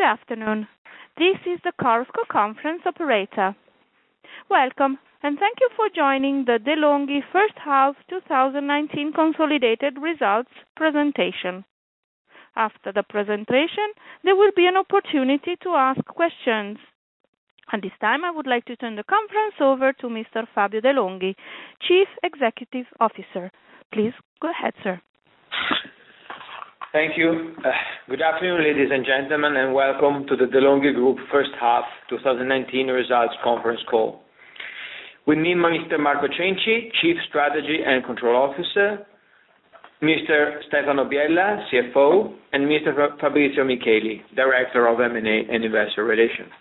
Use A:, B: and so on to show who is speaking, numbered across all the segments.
A: Good afternoon. This is the Chorus Call conference operator. Welcome, and thank you for joining the De'Longhi first half 2019 consolidated results presentation. After the presentation, there will be an opportunity to ask questions. At this time, I would like to turn the conference over to Mr. Fabio De'Longhi, Chief Executive Officer. Please go ahead, sir.
B: Thank you. Good afternoon, ladies and gentlemen, and welcome to the De'Longhi Group first half 2019 results conference call. With me, Mr. Marco Cenci, Chief Strategy and Control Officer, Mr. Stefano Biella, CFO, and Mr. Fabrizio Micheli, Director of M&A and Investor Relations.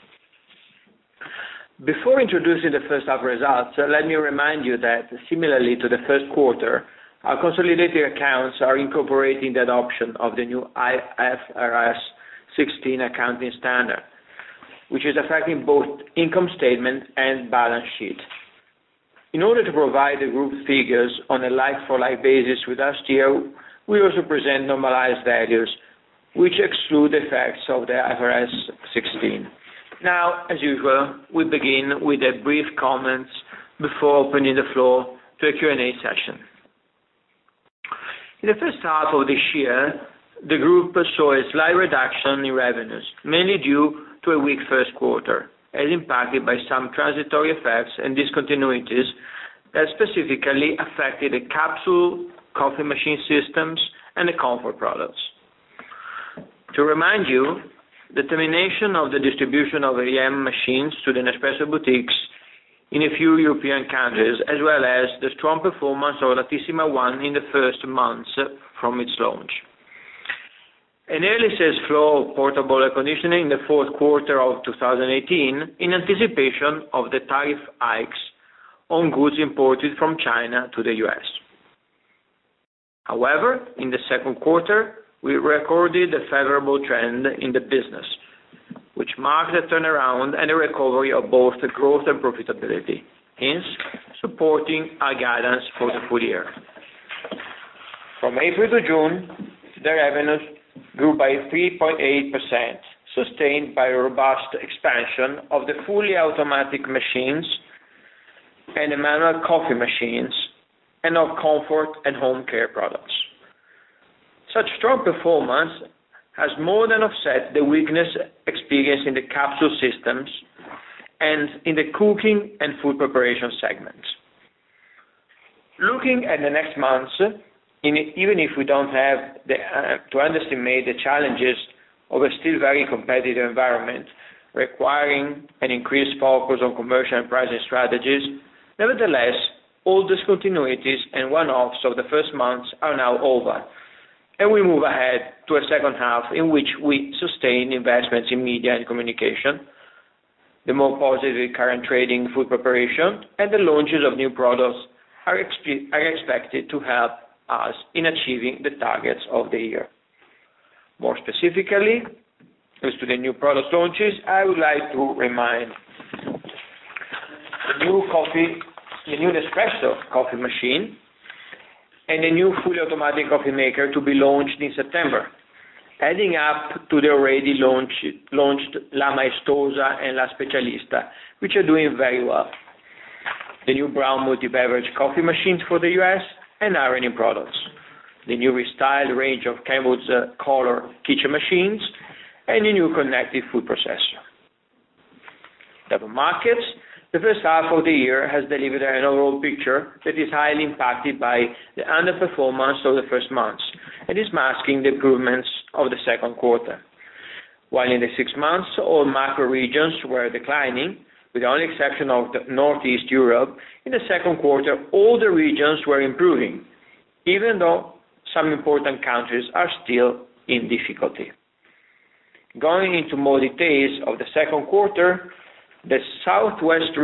B: Before introducing the first half results, let me remind you that, similarly to the first quarter, our consolidated accounts are incorporating the adoption of the new IFRS 16 accounting standard, which is affecting both income statement and balance sheet. In order to provide the group figures on a like-for-like basis with last year, we also present normalized values, which exclude the effects of the IFRS 16. Now, as usual, we begin with a brief comments before opening the floor to a Q&A session. In the first half of this year, the group saw a slight reduction in revenues, mainly due to a weak first quarter, as impacted by some transitory effects and discontinuities that specifically affected the capsule coffee machine systems and the comfort products. To remind you, the termination of the distribution of AM machines to the Nespresso boutiques in a few European countries, as well as the strong performance of Latissima One in the first months from its launch. An early sales flow of portable air conditioning in the fourth quarter of 2018 in anticipation of the tariff hikes on goods imported from China to the US. However, in the second quarter, we recorded a favorable trend in the business, which marked a turnaround and a recovery of both the growth and profitability, hence supporting our guidance for the full year. From April to June, the revenues grew by 3.8%, sustained by a robust expansion of the fully automatic machines and the manual coffee machines, and of comfort and home care products. Such strong performance has more than offset the weakness experienced in the capsule systems and in the cooking and food preparation segments. Looking at the next months, even if we don't have to underestimate the challenges of a still very competitive environment requiring an increased focus on commercial and pricing strategies, nevertheless, all discontinuities and one-offs of the first months are now over, and we move ahead to a second half in which we sustain investments in media and communication, the more positive current trading food preparation, and the launches of new products are expected to help us in achieving the targets of the year. More specifically, as to the new product launches, I would like to remind the new Nespresso coffee machine, and a new fully automatic coffee maker to be launched in September, adding up to the already launched La Maestosa and La Specialista, which are doing very well. The new brown multi-beverage coffee machines for the US and ironing products. The new restyled range of Kenwood's color kitchen machines, and a new connected food processor. Double markets. The first half of the year has delivered an overall picture that is highly impacted by the underperformance of the first months and is masking the improvements of the second quarter. While in the 6 months, all macro regions were declining, with the only exception of the Northeast Europe, in the second quarter, all the regions were improving, even though some important countries are still in difficulty. Going into more details of the second quarter, the Southwest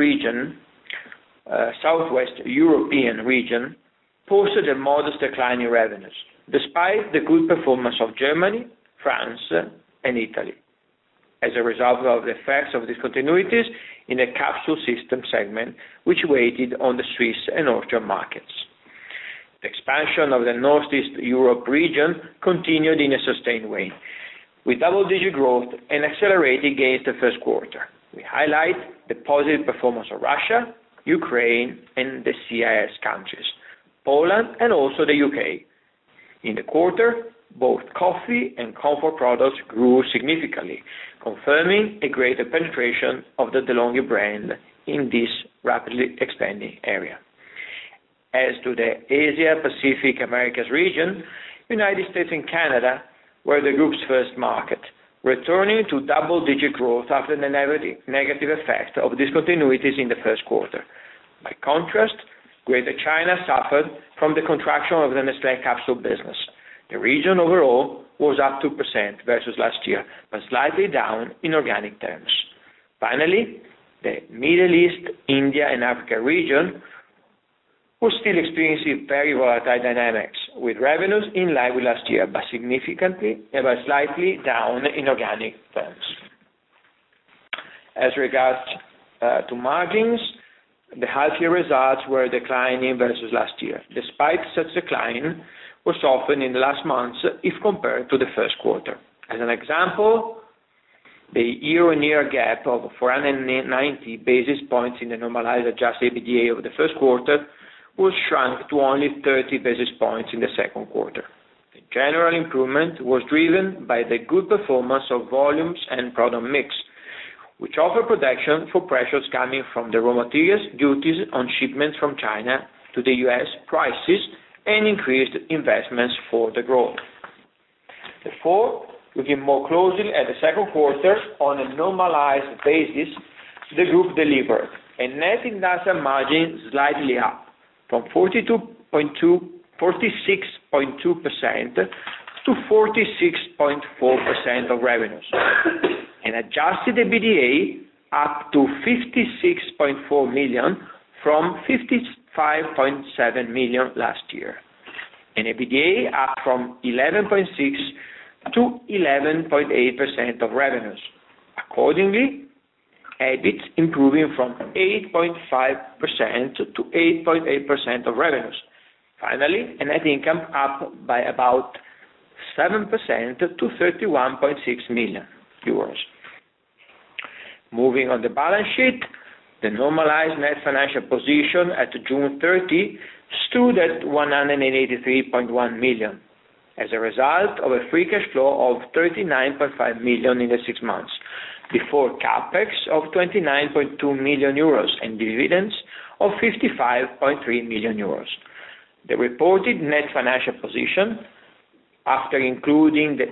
B: European region posted a modest decline in revenues, despite the good performance of Germany, France, and Italy, as a result of the effects of discontinuities in the capsule system segment, which weighted on the Swiss and Austrian markets. The expansion of the Northeast Europe region continued in a sustained way, with double-digit growth and accelerating against the first quarter. We highlight the positive performance of Russia, Ukraine, and the CIS countries, Poland, and also the UK. In the quarter, both coffee and comfort products grew significantly, confirming a greater penetration of the DeLonghi brand in this rapidly expanding area. As to the Asia Pacific Americas region, United States and Canada were the group's first market, returning to double-digit growth after the negative effect of discontinuities in the first quarter. By contrast, Greater China suffered from the contraction of the Nestlé capsule business. The region overall was up 2% versus last year, but slightly down in organic terms. Finally, the Middle East, India, and Africa region was still experiencing very volatile dynamics, with revenues in line with last year, but slightly down in organic terms. As regards to margins, the half-year results were declining versus last year. Despite such decline, was softened in the last months if compared to the first quarter. As an example, the year-on-year gap of 490 basis points in the normalized adjusted EBITDA of the first quarter was shrunk to only 30 basis points in the second quarter. The general improvement was driven by the good performance of volumes and product mix, which offer protection for pressures coming from the raw materials, duties on shipments from China to the US, prices, and increased investments for the growth. Therefore, looking more closely at the second quarter on a normalized basis, the group delivered a net industrial margin slightly up from 46.2% to 46.4% of revenues, and adjusted EBITDA up to 56.4 million from 55.7 million last year, and EBITDA up from 11.6% to 11.8% of revenues. Accordingly, EBIT improving from 8.5% to 8.8% of revenues. Finally, a net income up by about 7% to 31.6 million euros. Moving on the balance sheet, the normalized net financial position at June 30 stood at 183.1 million, as a result of a free cash flow of 39.5 million in the 6 months, before capex of 29.2 million euros and dividends of 55.3 million euros. The reported net financial position, after including the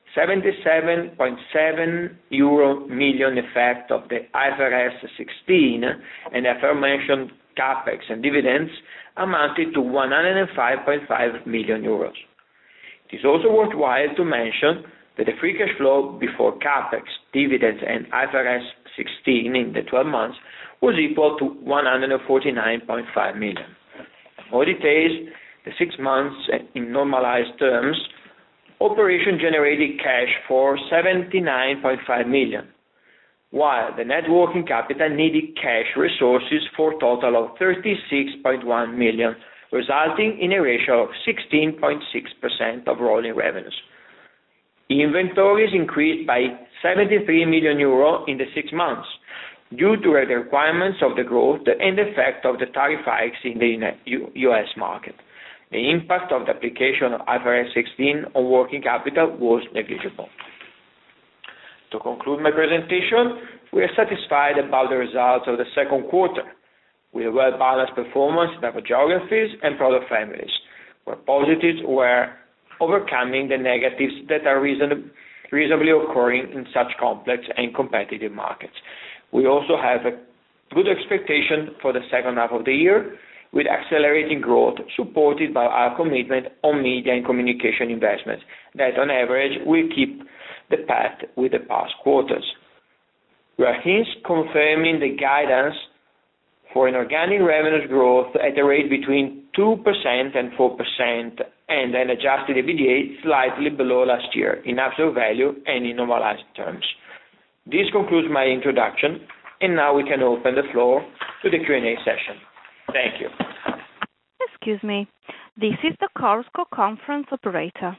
B: 77.7 million effect of the IFRS 16 and the aforementioned capex and dividends, amounted to 105.5 million euros. It is also worthwhile to mention that the free cash flow before capex, dividends, and IFRS 16 in the 12 months was equal to 149.5 million. More details, the 6 months in normalized terms, operation generated cash for 79.5 million, while the net working capital needed cash resources for a total of 36.1 million, resulting in a ratio of 16.6% of rolling revenues. Inventories increased by 73 million euro in the 6 months due to the requirements of the growth and the effect of the tariff hikes in the US market. The impact of the application of IFRS 16 on working capital was negligible. To conclude my presentation, we are satisfied about the results of the second quarter, with a well-balanced performance in our geographies and product families, where positives were overcoming the negatives that are reasonably occurring in such complex and competitive markets. We also have a good expectation for the second half of the year, with accelerating growth supported by our commitment on media and communication investments that on average will keep the path with the past quarters. We are hence confirming the guidance for an organic revenues growth at a rate between 2% and 4%, and an adjusted EBITDA slightly below last year in absolute value and in normalized terms. This concludes my introduction, and now we can open the floor to the Q&A session. Thank you.
A: Excuse me. This is the Chorus Call conference operator.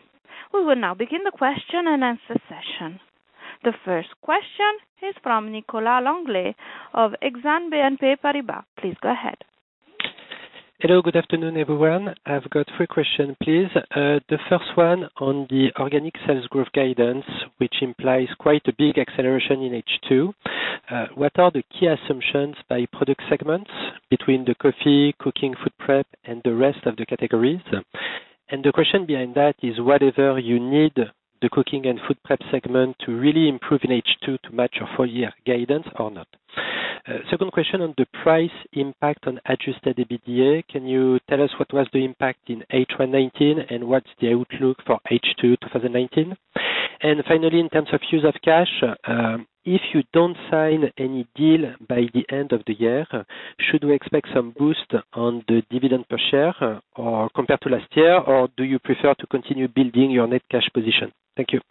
A: We will now begin the question and answer session. The first question is from Nicolas Langlet of Exane BNP Paribas. Please go ahead.
C: Hello, good afternoon, everyone. I've got 3 questions, please. The first one on the organic sales growth guidance, which implies quite a big acceleration in H2. What are the key assumptions by product segments between the coffee, cooking, food prep, and the rest of the categories? And the question behind that is whether you need the cooking and food prep segment to really improve in H2 to match your full-year guidance or not. Second question on the price impact on adjusted EBITDA. Can you tell us what was the impact in H1 19 and what's the outlook for H2 2019? And finally, in terms of use of cash, if you don't sign any deal by the end of the year, should we expect some boost on the dividend per share or compared to last year, or do you prefer to continue building your net cash position? Thank you.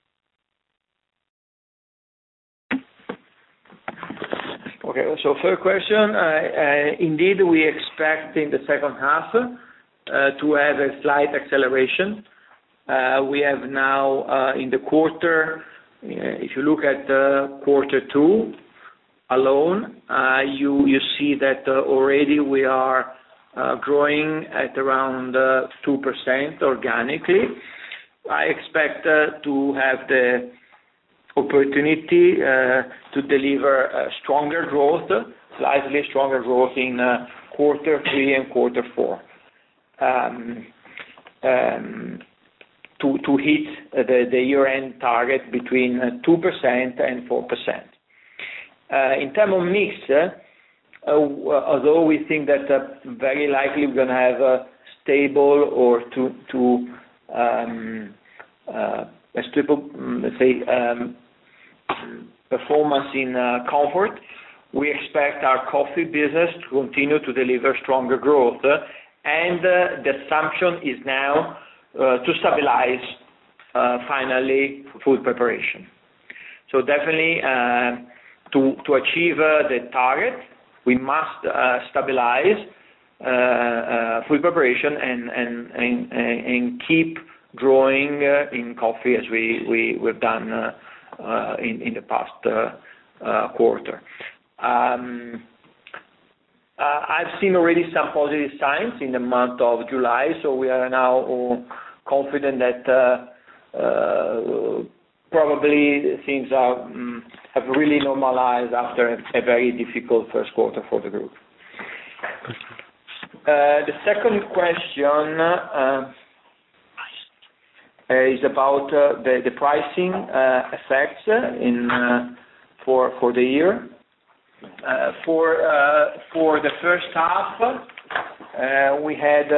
B: Okay, so first question, indeed we expect in the second half to have a slight acceleration. We have now in the quarter, if you look at quarter 2 alone, you see that already we are growing at around 2% organically. I expect to have the opportunity to deliver stronger growth, slightly stronger growth in quarter 3 and quarter 4. To hit the year-end target between 2% and 4%. In terms of mix, although we think that very likely we're going to have a stable or performance in comfort, we expect our coffee business to continue to deliver stronger growth, and the assumption is now to stabilize finally food preparation. So definitely to achieve the target, we must stabilize food preparation and keep growing in coffee as we've done in the past quarter. I've seen already some positive signs in the month of July, so we are now confident that probably things have really normalized after a very difficult first quarter for the group. The second question is about the pricing effects for the year. For the first half, we had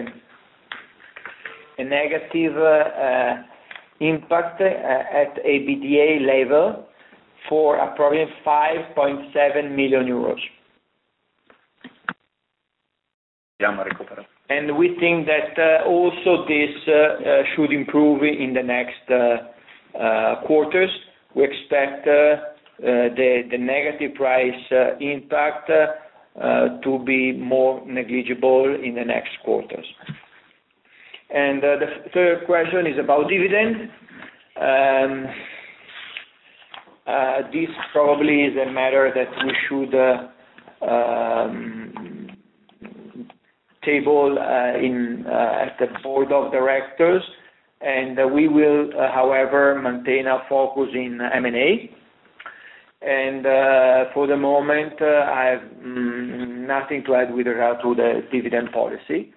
B: a negative impact at EBITDA level for approximately 5.7 million euros. And we think that also this should improve in the next quarters. We expect the negative price impact to be more negligible in the next quarters. And the third question is about dividend. This probably is a matter that we should table at the board of directors, and we will, however, maintain our focus in M&A. And for the moment, I have nothing to add with regard to the dividend policy.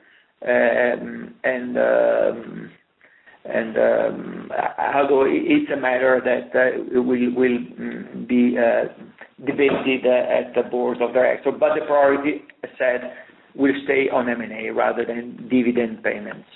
B: Although it's a matter that will be debated at the board of directors, but the priority, as said, will stay on M&A rather than dividend payments.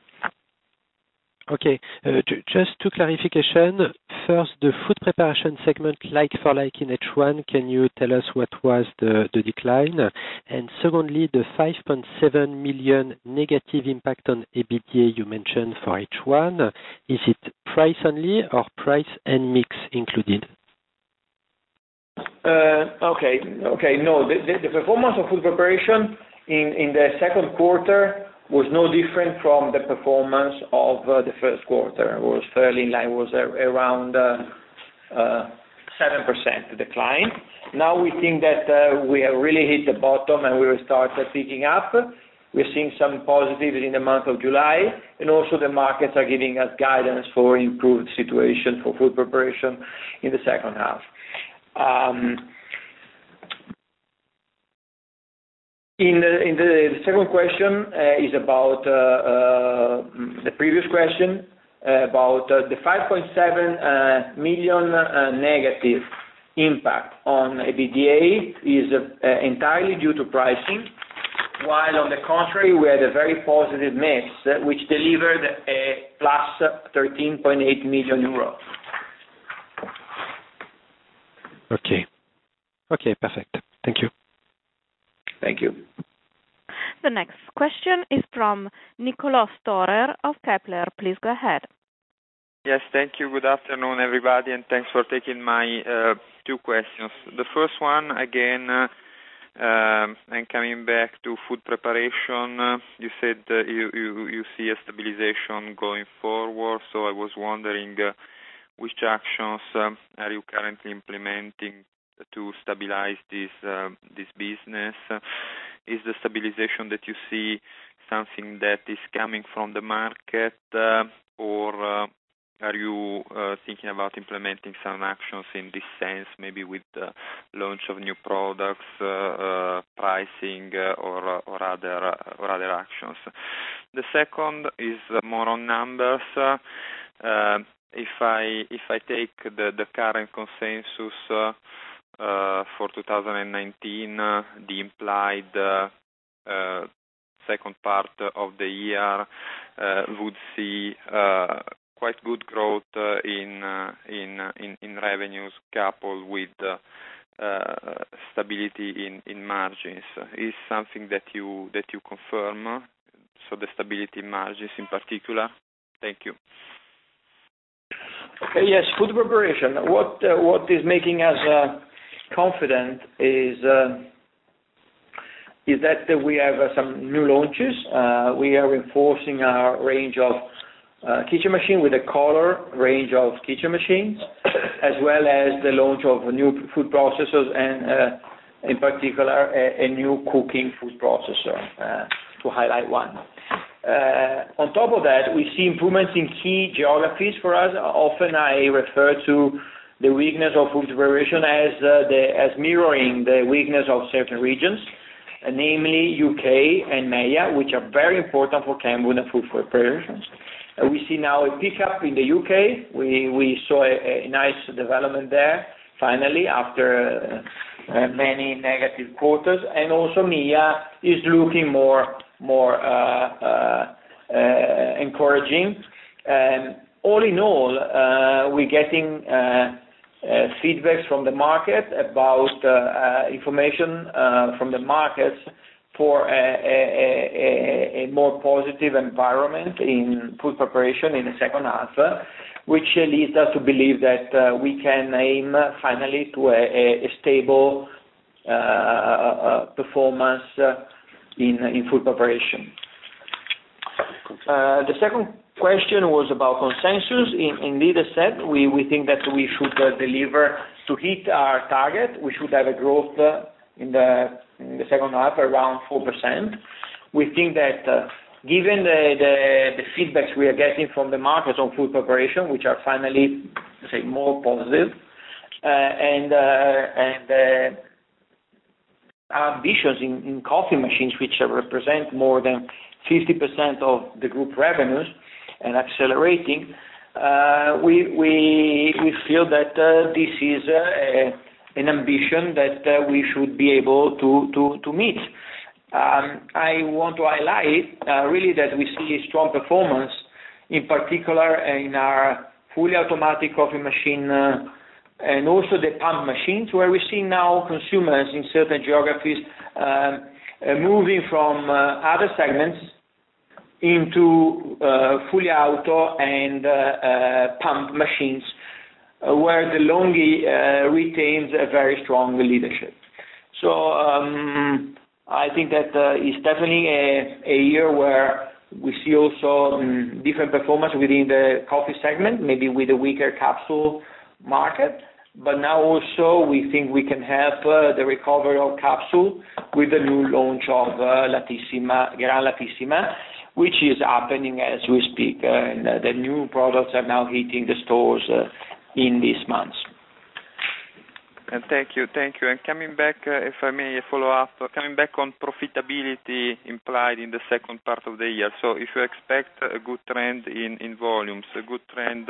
C: Okay, just two clarification. First, the food preparation segment, like for like in H1, can you tell us what was the decline? And secondly, the 5.7 million negative impact on EBITDA you mentioned for H1, is it price only or price and mix included?
B: Okay. No, the performance of food preparation in the second quarter was no different from the performance of the first quarter. It was fairly in line, was around 7% decline. Now we think that we have really hit the bottom and we will start picking up. We're seeing some positives in the month of July, and also the markets are giving us guidance for improved situation for food preparation in the second half. In the second question is about the previous question about the 5.7 million negative impact on EBITDA is entirely due to pricing, while on the contrary we had a very positive mix which delivered a plus 13.8 million euros.
C: Okay, perfect. Thank you.
B: Thank you.
A: The next question is from Niccolò Storer of Kepler. Please go ahead.
D: Yes, thank you. Good afternoon, everybody, and thanks for taking my two questions. The first one, again, and coming back to food preparation, you said you see a stabilization going forward, so I was wondering which actions are you currently implementing to stabilize this business? Is the stabilization that you see something that is coming from the market, or are you thinking about implementing some actions in this sense, maybe with the launch of new products, pricing, or other actions? The second is more on numbers. If I take the current consensus for 2019, the implied second part of the year would see quite good growth in revenues coupled with stability in margins. Is something that you confirm? So the stability in margins in particular. Thank you.
B: Okay, yes, food preparation. What is making us confident is that we have some new launches. We are reinforcing our range of kitchen machine with a color range of kitchen machines, as well as the launch of new food processors and in particular a new cooking food processor, to highlight one. On top of that, we see improvements in key geographies for us. Often I refer to the weakness of food preparation as mirroring the weakness of certain regions, namely UK and MEA, which are very important for Kenwood and food preparations. We see now a pickup in the UK. We saw a nice development there, finally, after many negative quarters, and also MEA is looking more encouraging. All in all, we're getting feedbacks from the market about information from the markets for a more positive environment in food preparation in the second half, which leads us to believe that we can aim finally to a stable performance in food preparation. The second question was about consensus. Indeed, as said, we think that we should deliver to hit our target. We should have a growth in the second half around 4%. We think that given the feedbacks we are getting from the markets on food preparation, which are finally, say, more positive, and our ambitions in coffee machines, which represent more than 50% of the group revenues and accelerating, we feel that this is an ambition that we should be able to meet. I want to highlight really that we see a strong performance, in particular in our fully automatic coffee machine and also the pump machines, where we see now consumers in certain geographies moving from other segments into fully auto and pump machines, where De'Longhi retains a very strong leadership. So I think that it's definitely a year where we see also different performance within the coffee segment, maybe with a weaker capsule market. But now also we think we can have the recovery of capsule with the new launch of Latissima, Gran Latissima, which is happening as we speak. And the new products are now hitting the stores in these months.
D: And thank you. And coming back, if I may follow up, coming back on profitability implied in the second part of the year. So if you expect a good trend in volumes, a good trend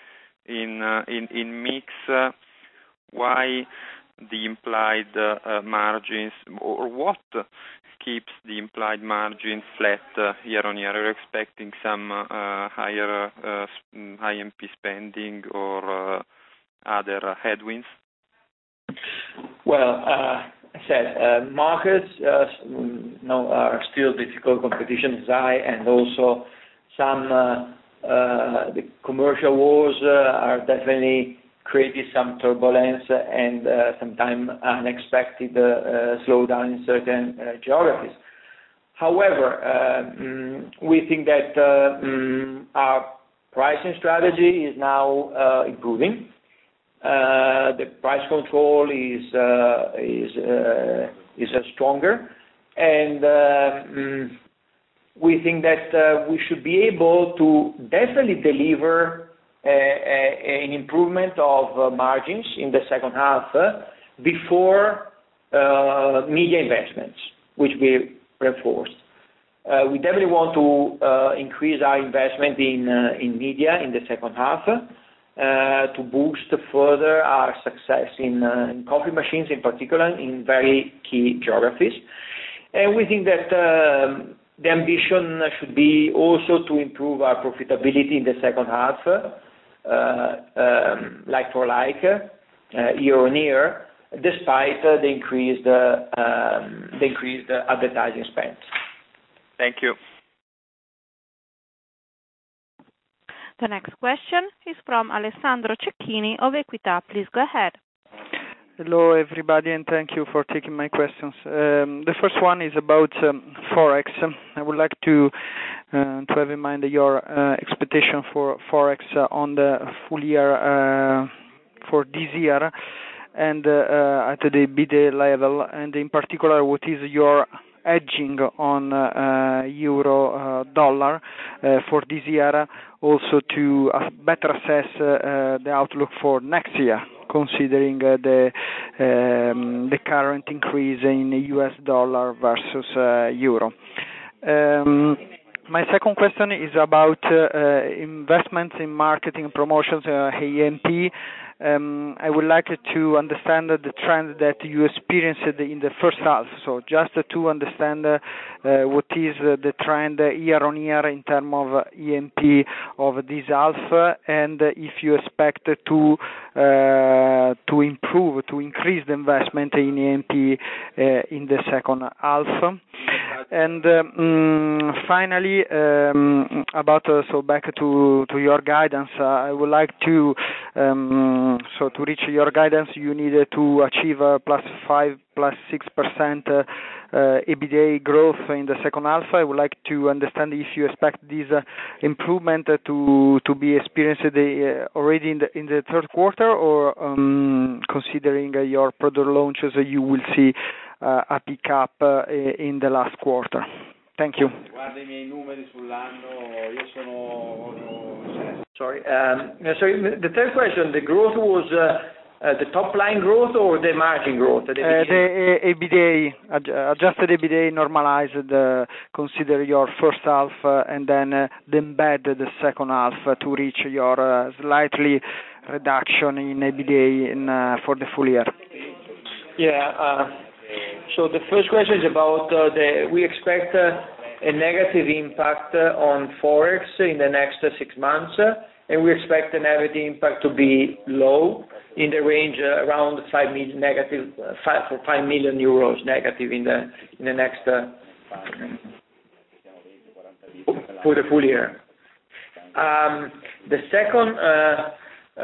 D: in mix, why the implied margins, or what keeps the implied margin flat year on year? Are you expecting some higher IMP spending or other headwinds?
B: Well, I said markets are still difficult, competition is high, and also some the commercial wars are definitely creating some turbulence and sometimes unexpected slowdown in certain geographies. However, we think that our pricing strategy is now improving. The price control is stronger, and we think that we should be able to definitely deliver an improvement of margins in the second half before media investments, which we reinforced. We definitely want to increase our investment in media in the second half. To boost further our success in coffee machines, in particular, in very key geographies. And we think that the ambition should be also to improve our profitability in the second half, like for like, year on year, despite the increased advertising spend.
D: Thank you.
A: The next question is from Alessandro Cecchini of Equita. Please go ahead.
E: Hello, everybody, and thank you for taking my questions. The first one is about Forex. I would like to have in mind your expectation for Forex on the full year for this year and at the EBITDA level, and in particular, what is your hedging on euro dollar for this year, also to better assess the outlook for next year, considering the current increase in US dollar versus euro. My second question is about investments in marketing and promotions, AMP. I would like to understand the trend that you experienced in the first half. So just to understand what is the trend year on year in terms of EMP of this half, and if you expect to improve, to increase the investment in EMP in the second half. And finally, back to your guidance, I would like to reach your guidance, you needed to achieve a +5, +6% EBITDA growth in the second half. I would like to understand if you expect this improvement to be experienced already in the third quarter, or considering your product launches, you will see a pick up in the last quarter. Thank you.
B: Sorry, the third question, the growth was the top line growth or the margin growth?
E: The EBITDA, adjusted EBITDA normalized, consider your first half and then embed the second half to reach your slightly reduction in EBITDA for the full year.
B: Yeah. So the first question is about we expect a negative impact on Forex in the next 6 months, and we expect the negative impact to be low, in the range around 5 million negative, 5 million euros negative in the next for the full year. The second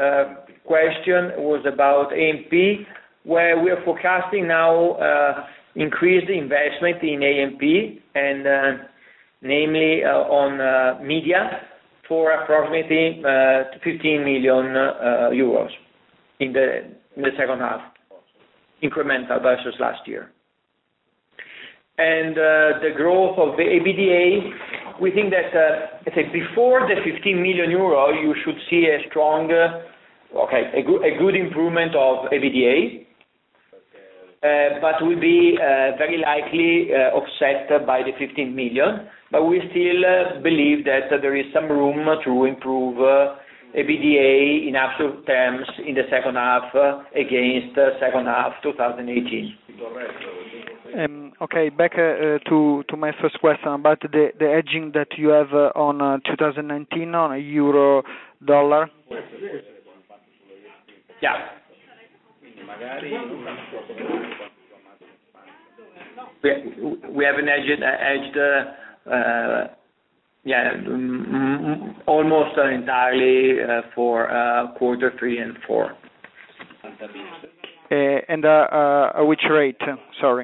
B: question was about AMP, where we are forecasting now increased investment in A&P and namely on media for approximately 15 million euros in the second half, incremental versus last year. And the growth of the EBITDA, we think that let's say before the 15 million euro, you should see a strong, a good improvement of EBITDA, but will be very likely offset by the 15 million. But we still believe that there is some room to improve EBITDA in absolute terms in the second half against second half 2018.
E: Okay, back to my first question about the hedging that you have on 2019 on a euro dollar.
B: Yeah. We have an hedged almost entirely for quarter 3 and 4.
E: And which rate? Sorry.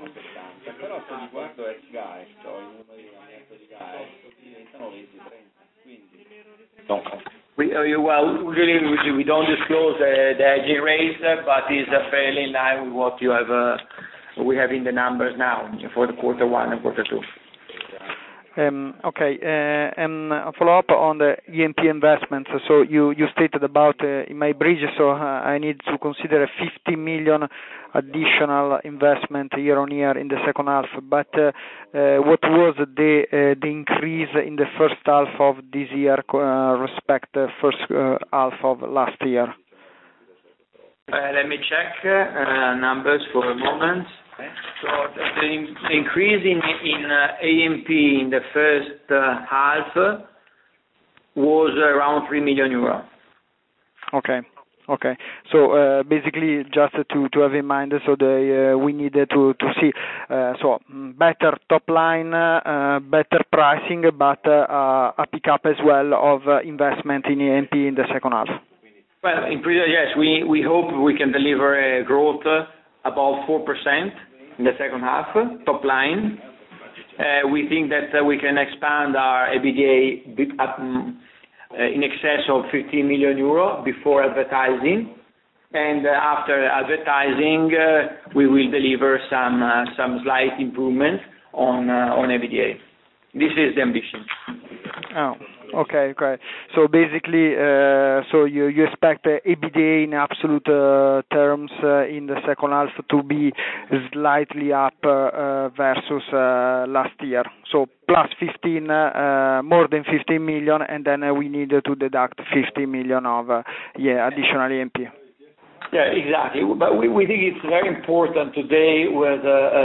B: Usually we don't disclose the hedging rates, but it's fairly in line with what you have. We have in the numbers now for the quarter 1 and quarter 2.
E: Okay, and a follow-up on the E&P investments. So you stated about in my bridge, so I need to consider a 50 million additional investment year on year in the second half. But what was the increase in the first half of this year respect the first half of last year?
B: Let me check numbers for a moment. So the increase in A&P in the first half was around 3 million euro.
E: Okay. So basically, just to have in mind, so we needed to see better top line, better pricing, but a pickup as well of investment in A&P in the second half.
B: Well, yes, we hope we can deliver a growth above 4% in the second half, top line. We think that we can expand our EBITDA up in excess of 15 million euro before advertising. And after advertising, we will deliver some slight improvement on EBITDA. This is the ambition.
E: Oh, okay. So basically, so you expect EBITDA in absolute terms in the second half to be slightly up versus last year. So plus 15, more than 15 million, and then we need to deduct 50 million of additional A&P.
B: Yeah, exactly. But we think it's very important today with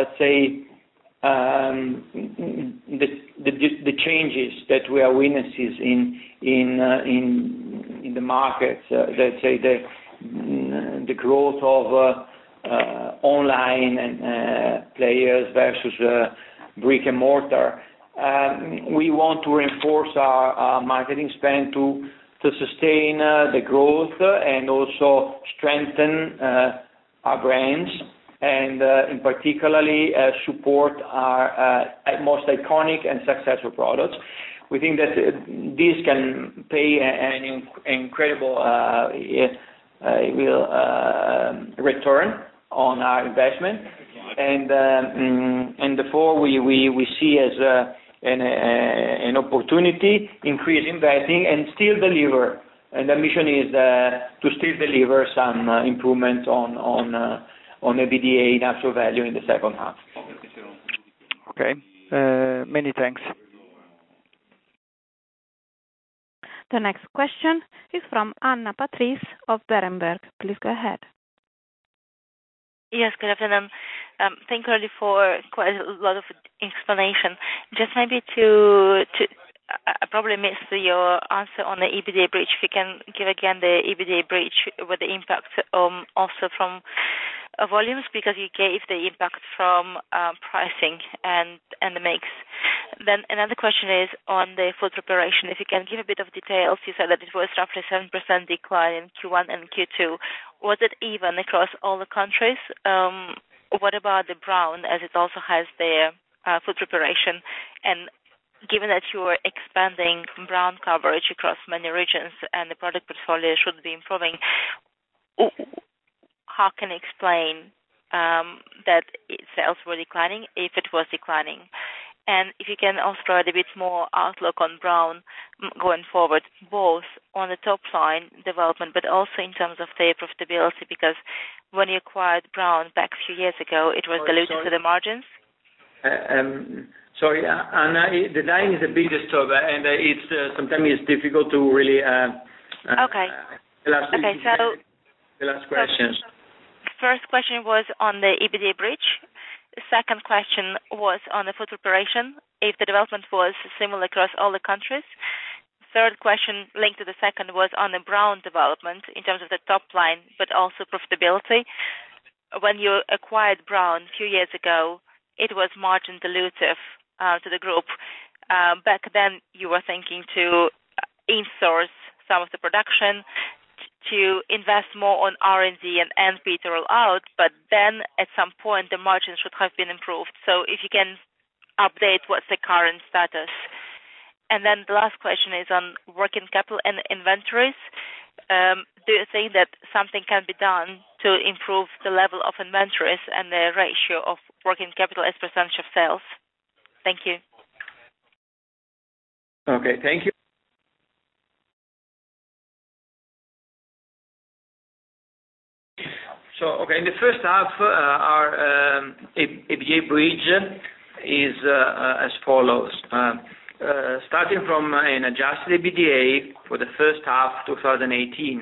B: the changes that we are witnesses in the markets. Let's say the growth of online and players versus brick and mortar. We want to reinforce our marketing spend to sustain the growth and also strengthen our brands. And in particularly support our most iconic and successful products. We think that this can pay an incredible return on our investment, and therefore we see as an opportunity increase investing and still deliver. And the mission is to still deliver some improvement on EBITDA in actual value in the second half.
E: Okay, many thanks.
A: The next question is from Anna Patrice of Berenberg. Please go ahead.
F: Yes, good afternoon. Thank you already for quite a lot of explanation. Just maybe I probably missed your answer on the EBITDA bridge. If you can give again the EBITDA bridge with the impact also from volumes, because you gave the impact from pricing and the mix. Then another question is on the food preparation. If you can give a bit of details, you said that it was roughly 7% decline in Q1 and Q2. Was it even across all the countries, what about the Braun, as it also has the food preparation? And given that you are expanding Braun coverage across many regions and the product portfolio should be improving, how can you explain that sales were declining if it was declining? And if you can also provide a bit more outlook on Braun going forward, both on the top line development, but also in terms of the profitability, because when you acquired Braun back a few years ago, it was diluted to the margins.
B: Sorry, Anna, the line is a bit disturbed, and it's sometimes it's difficult to really.
F: Okay.
B: The last questions.
F: First question was on the EBITDA bridge. Second question was on the food preparation, if the development was similar across all the countries. Third question linked to the second was on the Braun development in terms of the top line, but also profitability. When you acquired Braun a few years ago, it was margin dilutive to the group. Back then, you were thinking to insource some of the production, to invest more on R&D and NP to roll out, but then at some point the margins should have been improved. So if you can update what's the current status. And then the last question is on working capital and inventories. Do you think that something can be done to improve the level of inventories and the ratio of working capital as percentage of sales? Thank you.
B: Okay, thank you. So, in the first half, our EBITDA bridge is as follows. Starting from an adjusted EBITDA for the first half 2018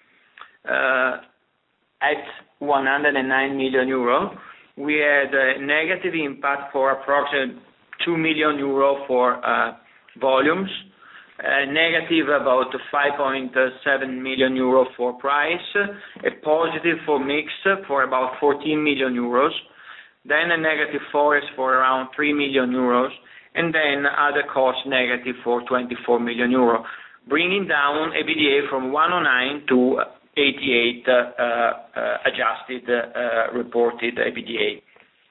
B: at 109 million euro, we had a negative impact for approximately 2 million euro for volumes, negative about 5.7 million euro for price, a positive for mix for about 14 million euros, then a negative forex for around 3 million euros, and then other costs negative for 24 million euros, bringing down EBITDA from 109 to 88 adjusted reported EBITDA.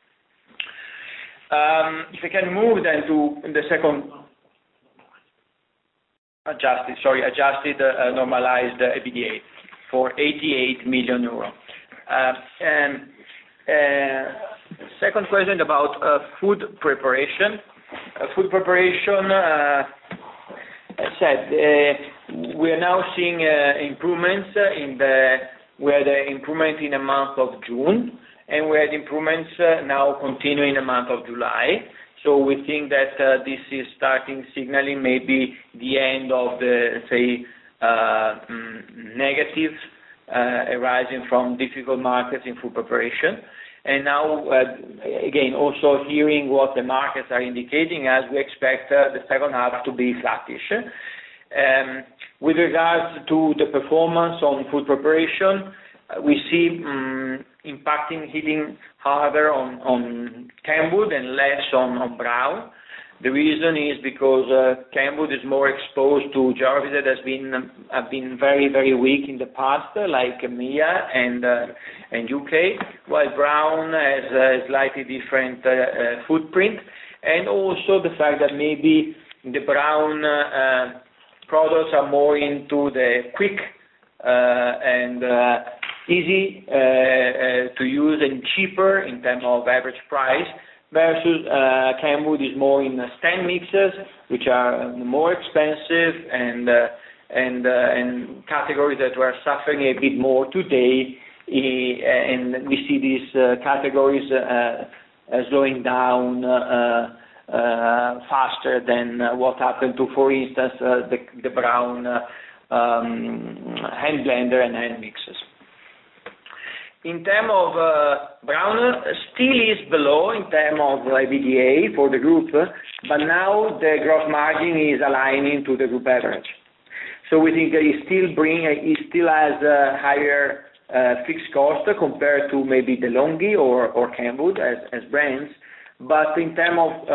B: If I can move then to the second adjusted normalized EBITDA for 88 million euro. Second question about food preparation. Food preparation, as said, we are now seeing improvements we had an improvement in the month of June, and we had improvements now continuing in the month of July. So we think that this is starting signaling maybe the end of the, negatives arising from difficult markets in food preparation. And now, again, also hearing what the markets are indicating, as we expect the second half to be flattish. With regards to the performance on food preparation, we see hitting harder on Kenwood and less on Braun. The reason is because Kenwood is more exposed to geographies that have been very, very weak in the past, like EMEA and UK, while Braun has a slightly different footprint, and also the fact that maybe the Braun products are more into the quick and easy to use and cheaper in terms of average price, versus Kenwood is more in stand mixes, which are more expensive and categories that were suffering a bit more today, and we see these categories slowing down faster than what happened to, for instance, the Braun hand blender and hand mixers. In terms of Braun, still is below in terms of EBITDA for the group, but now the gross margin is aligning to the group average. So we think that it still has a higher fixed cost compared to maybe DeLonghi or Kenwood as brands, but in terms of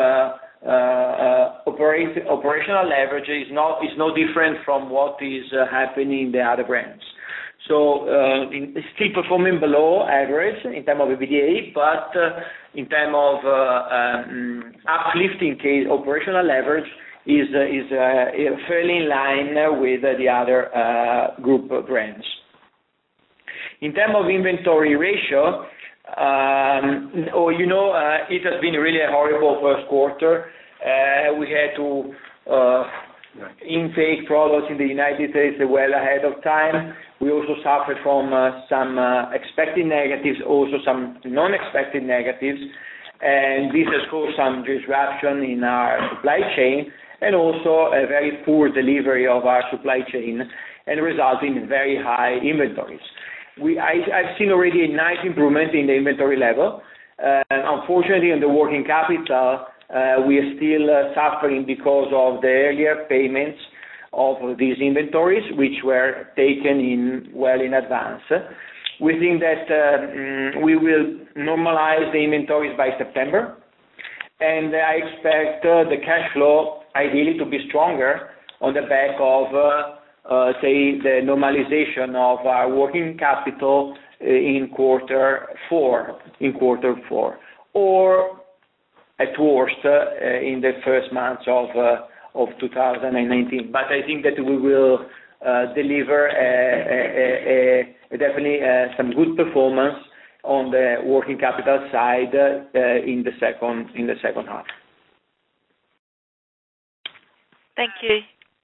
B: operational leverage is no different from what is happening in the other brands. So it's still performing below average in terms of EBITDA, but in terms of uplifting case operational leverage is fairly in line with the other group brands. In terms of inventory ratio, it has been really a horrible first quarter. We had to intake products in the United States well ahead of time. We also suffered from some expected negatives, also some non-expected negatives, and this has caused some disruption in our supply chain and also a very poor delivery of our supply chain and resulting in very high inventories. I've seen already a nice improvement in the inventory level. Unfortunately, in the working capital, we are still suffering because of the earlier payments of these inventories, which were taken well in advance. We think that we will normalize the inventories by September, and I expect the cash flow ideally to be stronger on the back of, the normalization of our working capital in quarter four, or at worst in the first months of 2019. But I think that we will deliver definitely some good performance on the working capital side in the second half.
F: Thank you.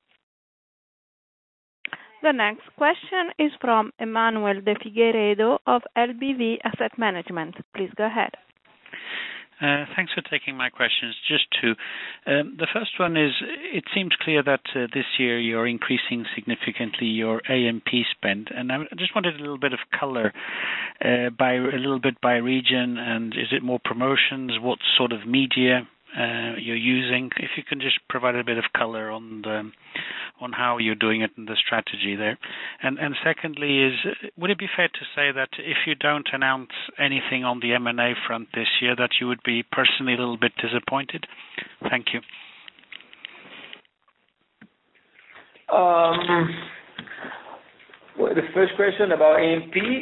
A: The next question is from Emmanuel de Figueiredo of LBV Asset Management. Please go ahead.
G: Thanks for taking my questions. Just two. The first one is, it seems clear that this year you're increasing significantly your A&P spend, and I just wanted a little bit of color by region, and is it more promotions? What sort of media you're using? If you can just provide a bit of color on how you're doing it and the strategy there. And secondly is, would it be fair to say that if you don't announce anything on the M&A front this year, that you would be personally a little bit disappointed? Thank you.
B: The first question about A&P,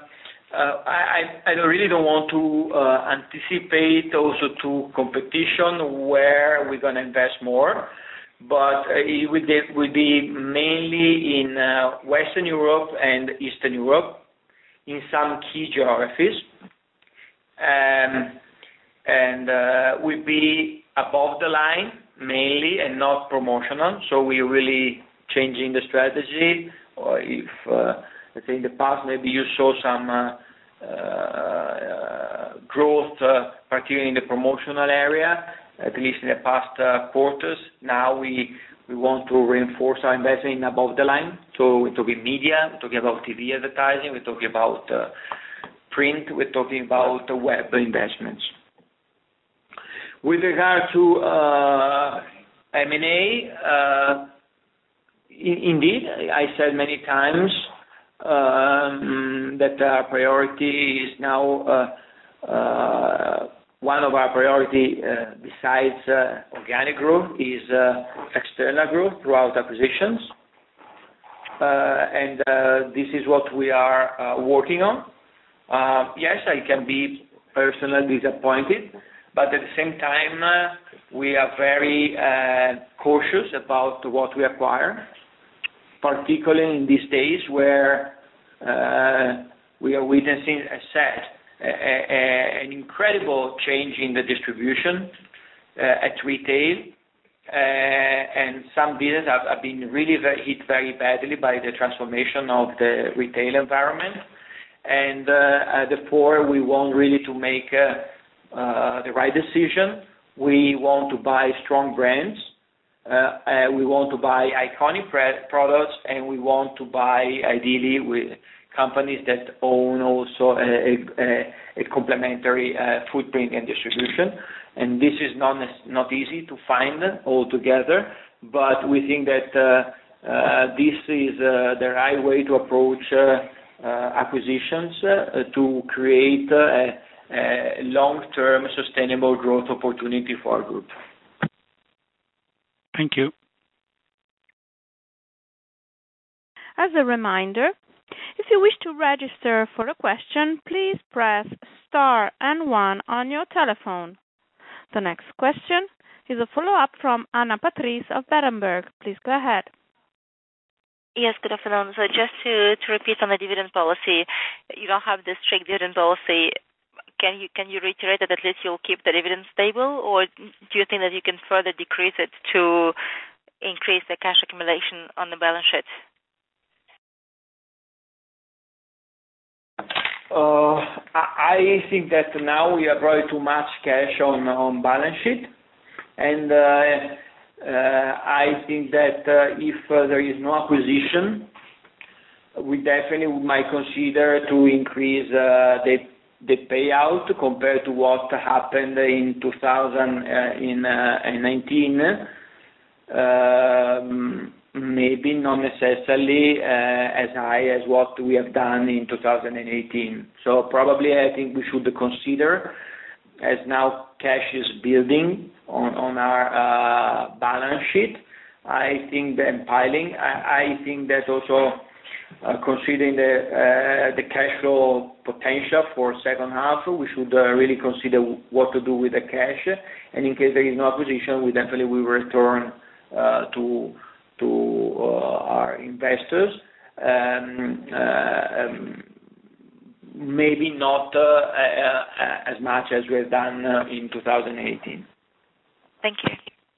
B: I really don't want to anticipate also to competition where we're going to invest more, but it will be mainly in Western Europe and Eastern Europe, in some key geographies, and will be above the line mainly and not promotional. So we're really changing the strategy. Or if let's say in the past maybe you saw some growth, particularly in the promotional area, at least in the past quarters. Now we want to reinforce our investment in above the line. So we're talking media, we're talking about TV advertising, we're talking about print, we're talking about web investments. With regard to M&A, indeed, I said many times that our priority is now one of our priority besides organic growth is external growth throughout acquisitions, and this is what we are working on. Yes, I can be personally disappointed, but at the same time we are very cautious about what we acquire, particularly in these days where we are witnessing, as said, an incredible change in the distribution at retail, and some businesses have been really hit very badly by the transformation of the retail environment, and therefore we want really to make the right decision. We want to buy strong brands, we want to buy iconic products, and we want to buy ideally with companies that own also a complementary footprint and distribution. And this is not easy to find altogether, but we think that this is the right way to approach acquisitions to create a long-term sustainable growth opportunity for our group.
G: Thank you.
A: As a reminder, If you wish to register for a question, please press star and one on your telephone. The next question is a follow-up from Anna Patrice of Berenberg. Please go ahead.
F: Yes, good afternoon. So just to repeat on the dividend policy, you don't have the strict dividend policy. Can you reiterate that at least you'll keep the dividend stable, or do you think that you can further decrease it to increase the cash accumulation on the balance sheet?
B: I think that now we have probably too much cash on balance sheet, and I think that if there is no acquisition, we definitely might consider to increase the payout compared to what happened in 2019. Maybe not necessarily as high as what we have done in 2018. So probably I think we should consider, as now cash is building on our balance sheet, I think that piling, I think that also considering the cash flow potential for second half, we should really consider what to do with the cash, and in case there is no acquisition, we definitely will return to our investors. Maybe not as much as we have done in 2018.
F: Thank you.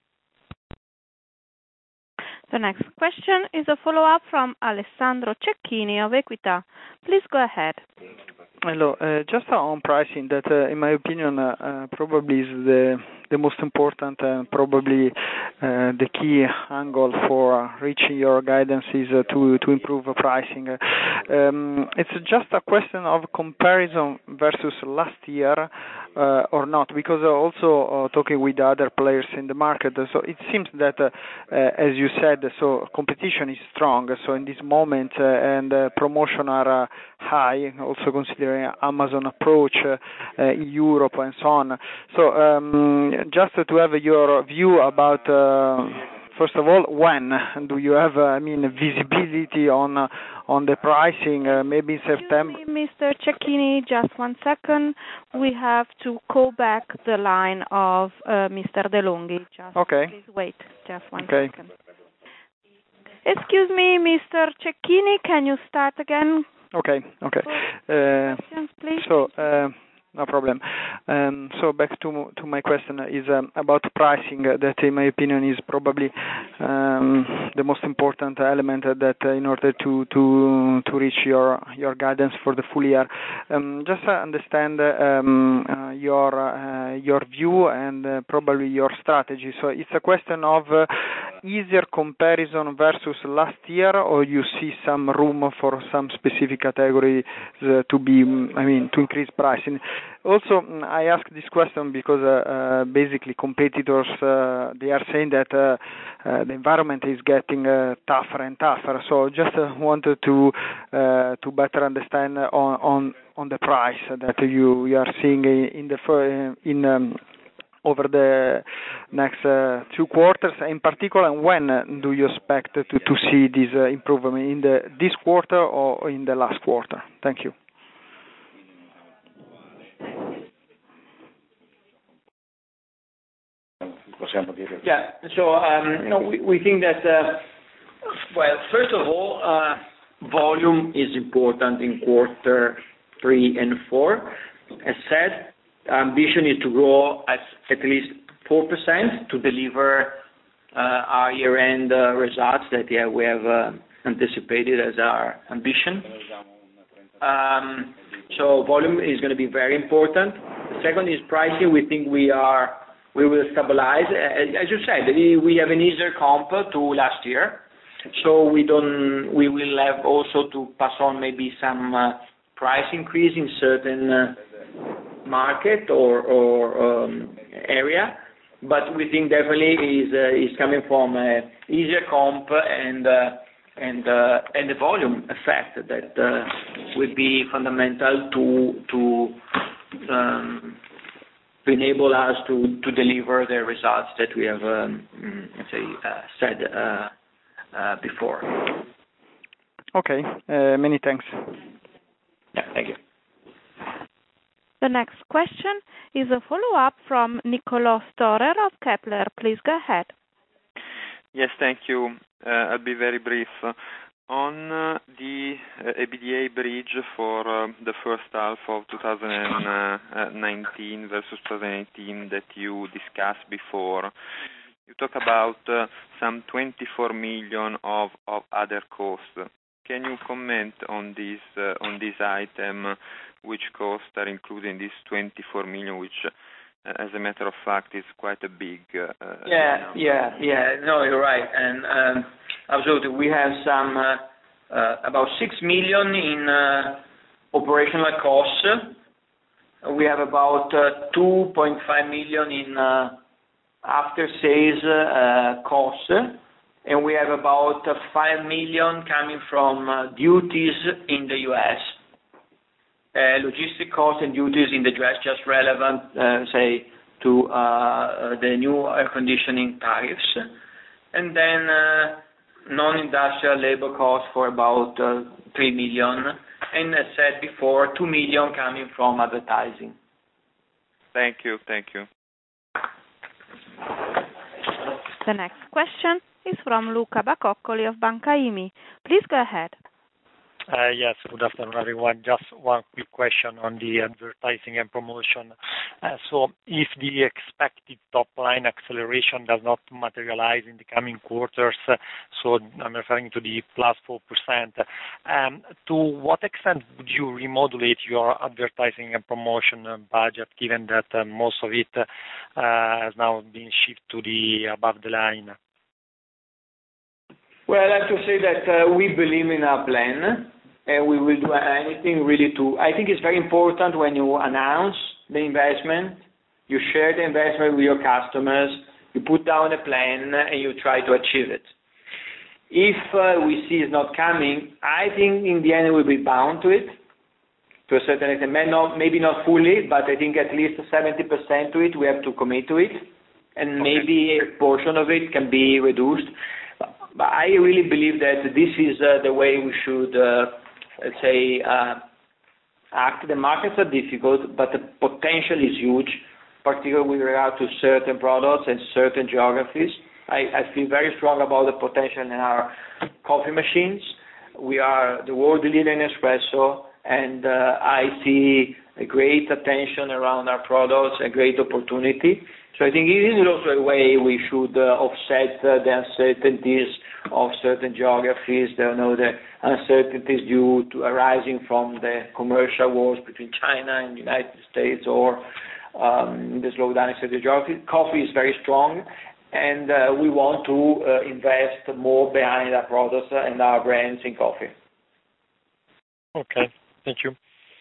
A: The next question is a follow-up from Alessandro Cecchini of Equita. Please go ahead.
E: Hello. Just on pricing, that in my opinion probably is the most important and probably the key angle for reaching your guidance is to improve pricing. It's just a question of comparison versus last year or not, because also talking with other players in the market, so it seems that as you said, so competition is strong, so in this moment and promotion are high, also considering Amazon approach in Europe and so on. So just to have your view about first of all, when do you have visibility on the pricing? Maybe in September.
A: Excuse me, Mr. Cecchini, just 1 second. We have to call back the line of Mr. De'Longhi. Just
E: okay.
A: Please wait just 1 second. Excuse me, Mr. Cecchini, can you start again?
E: Okay.
A: Questions, please.
E: So. No problem. So back to my question is about pricing, that in my opinion is probably the most important element that in order to reach your guidance for the full year. Just understand your view and probably your strategy. So it's a question of easier comparison versus last year, or you see some room for some specific categories to increase pricing. Also, I ask this question because basically competitors they are saying that the environment is getting tougher and tougher. So just wanted to better understand on the price that you are seeing in over the next 2 quarters. In particular, when do you expect to see this improvement in this quarter or in the last quarter? Thank you.
B: Yeah. So we think that first of all, volume is important in quarter 3 and 4. As said, our ambition is to grow at least 4% to deliver our year-end results that we have anticipated as our ambition. So volume is going to be very important. The second is pricing. We think we will stabilize. As you said, we have an easier comp to last year, so we will have also to pass on maybe some price increase in certain market or area, but we think definitely is coming from easier comp and the volume effect that will be fundamental to enable us to deliver the results that we have said before.
E: Okay, many thanks.
B: Yeah, thank you.
A: The next question is a follow-up from Niccolò Storer of Kepler. Please go ahead.
D: Yes, thank you. I'll be very brief. On the EBITDA bridge for the first half of 2019 versus 2018 that you discussed before, you talk about some 24 million of other costs. Can you comment on this item, which costs are included in this 24 million, which, as a matter of fact, is quite a big
B: Yeah. No, you're right. And absolutely, we have some about 6 million in operational costs. We have about 2.5 million in after-sales costs, and we have about 5 million coming from duties in the U.S. Logistic costs and duties in the U.S. just relevant, say, to the new air conditioning tariffs. And then non-industrial labor costs for about 3 million. And as said before, 2 million coming from advertising.
D: Thank you.
A: The next question is from Luca Bacoccoli of Banca IMI. Please go ahead.
H: Yes, good afternoon, everyone. Just one quick question on the advertising and promotion. So if the expected top-line acceleration does not materialize in the coming quarters, so I'm referring to the plus 4%, to what extent would you remodulate your advertising and promotion budget, given that most of it has now been shifted to the above the line?
B: Well, I have to say that we believe in our plan, and we will do anything really I think it's very important when you announce the investment, you share the investment with your customers, you put down a plan, and you try to achieve it. If we see it's not coming, I think in the end we'll be bound to it, to a certain extent. Maybe not fully, but I think at least 70% to it, we have to commit to it, and maybe a portion of it can be reduced. But I really believe that this is the way we should, let's say, act. The markets are difficult, but the potential is huge, particularly with regard to certain products and certain geographies. I feel very strong about the potential in our coffee machines. We are the world leader in espresso, and I see a great attention around our products, a great opportunity. So I think it is also a way we should offset the uncertainties of certain geographies, the uncertainties due to arising from the commercial wars between China and the United States, or the slowdown in certain geographies. Coffee is very strong, and we want to invest more behind our products and our brands in coffee.
H: Okay, thank you.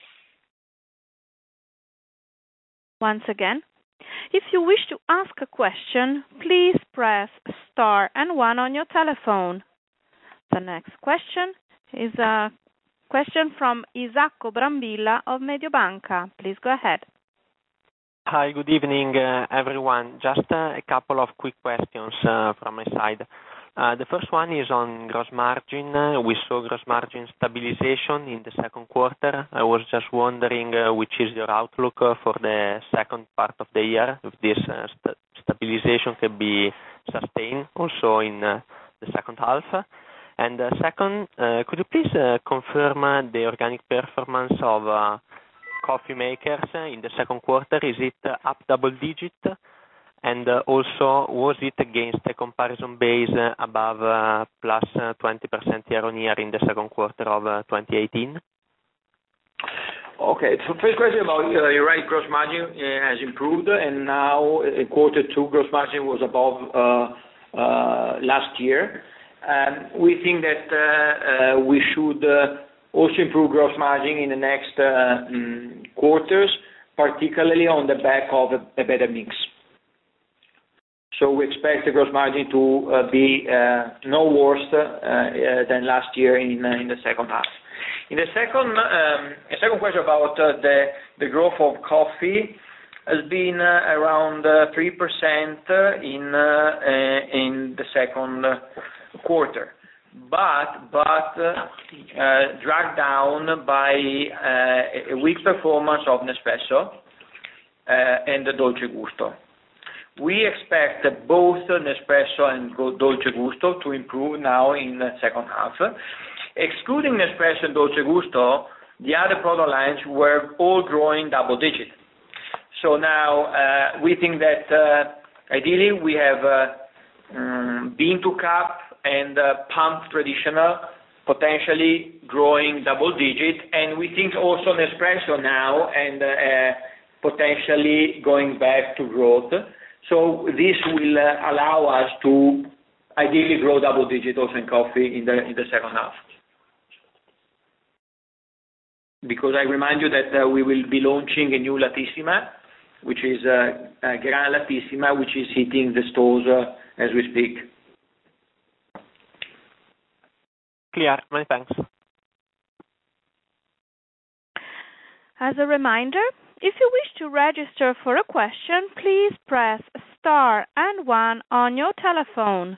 A: Once again, if you wish to ask a question, please press star and 1 on your telephone. The next question is a question from Isacco Brambilla of Mediobanca. Please go ahead.
I: Hi, good evening, everyone. Just a couple of quick questions from my side. The first one is on gross margin. We saw gross margin stabilization in the second quarter. I was just wondering which is your outlook for the second part of the year, if this stabilization can be sustained also in the second half. And second, could you please confirm the organic performance of coffee makers in the second quarter? Is it up double digit? And also, was it against a comparison base above plus 20% year-on-year in the second quarter of 2018?
B: Okay, so first question about, you're right, gross margin has improved, and now in quarter two, gross margin was above last year. We think that we should also improve gross margin in the next quarters, particularly on the back of a better mix. So we expect the gross margin to be no worse than last year in the second half. In the second question about the growth of coffee has been around 3% in the second quarter. but dragged down by a weak performance of Nespresso and the Dolce Gusto. We expect both Nespresso and Dolce Gusto to improve now in the second half. Excluding Nespresso and Dolce Gusto, the other product lines were all growing double digit. So now we think that ideally we have bean to cup and pump traditional potentially growing double digit, and we think also Nespresso now and potentially going back to growth. So this will allow us to ideally grow double digit also in coffee in the second half. Because I remind you that we will be launching a new Latissima, which is Gran Latissima, which is hitting the stores as we speak.
I: Clear. Many thanks.
A: As a reminder, if you wish to register for a question, please press star and 1 on your telephone.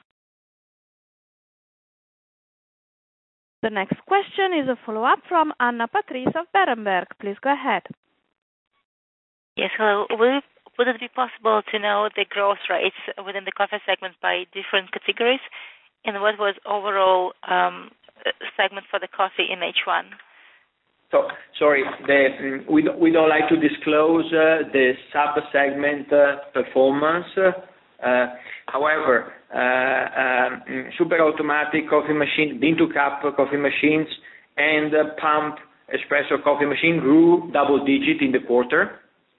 A: The next question is a follow-up from Anna Patrice of Berenberg. Please go ahead.
F: Yes, hello. Would it be possible to know the growth rates within the coffee segment by different categories, and what was overall segment for the coffee in H1?
B: So, sorry, we don't like to disclose the sub-segment performance. However, super automatic coffee machine, bean to cup coffee machines, and pump espresso coffee machine grew double digit in the quarter.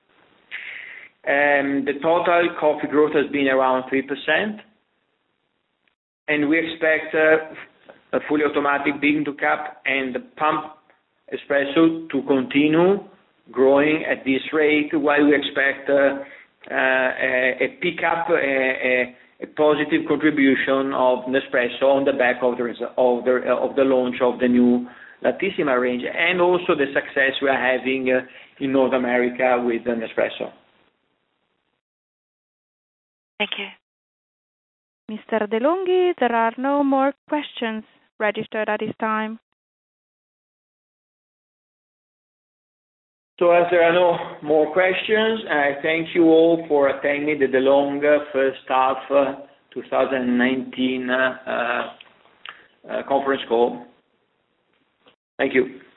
B: The total coffee growth has been around 3%, and we expect a fully automatic bean to cup and pump espresso to continue growing at this rate, while we expect a pickup, a positive contribution of Nespresso on the back of the launch of the new Latissima range, and also the success we are having in North America with Nespresso.
F: Thank you.
A: Mr. De'Longhi, there are no more questions registered at this time.
B: So as there are no more questions, I thank you all for attending the DeLonghi first half 2019 conference call. Thank you.